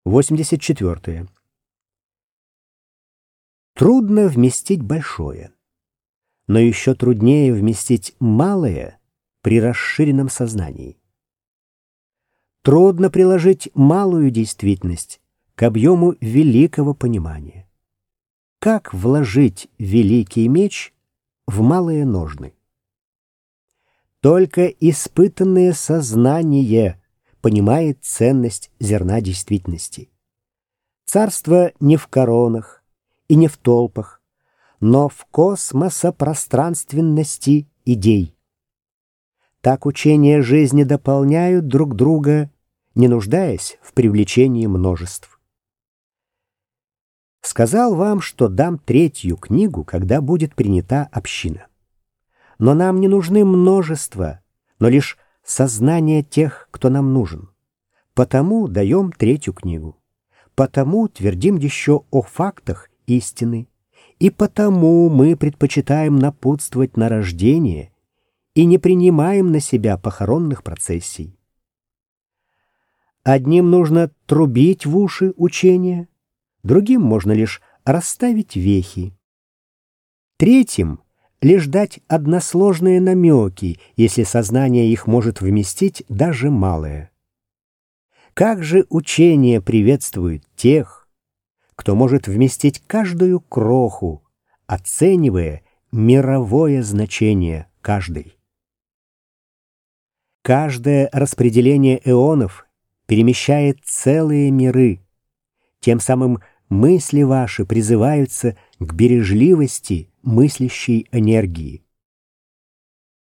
84. Трудно вместить большое, но еще труднее вместить малое при расширенном сознании. Трудно приложить малую действительность к объему великого понимания. Как вложить великий меч в малые ножны? Только испытанное сознание понимает ценность зерна действительности. Царство не в коронах и не в толпах, но в космосопространственности идей. Так учения жизни дополняют друг друга, не нуждаясь в привлечении множеств. Сказал вам, что дам третью книгу, когда будет принята община. Но нам не нужны множества, но лишь сознание тех, кто нам нужен. Потому даем третью книгу. Потому твердим еще о фактах истины. И потому мы предпочитаем напутствовать на рождение и не принимаем на себя похоронных процессий. Одним нужно трубить в уши учения, другим можно лишь расставить вехи. Третьим лишь дать односложные намеки, если сознание их может вместить даже малое. Как же учение приветствует тех, кто может вместить каждую кроху, оценивая мировое значение каждой. Каждое распределение эонов перемещает целые миры. Тем самым мысли ваши призываются к бережливости мыслящей энергии.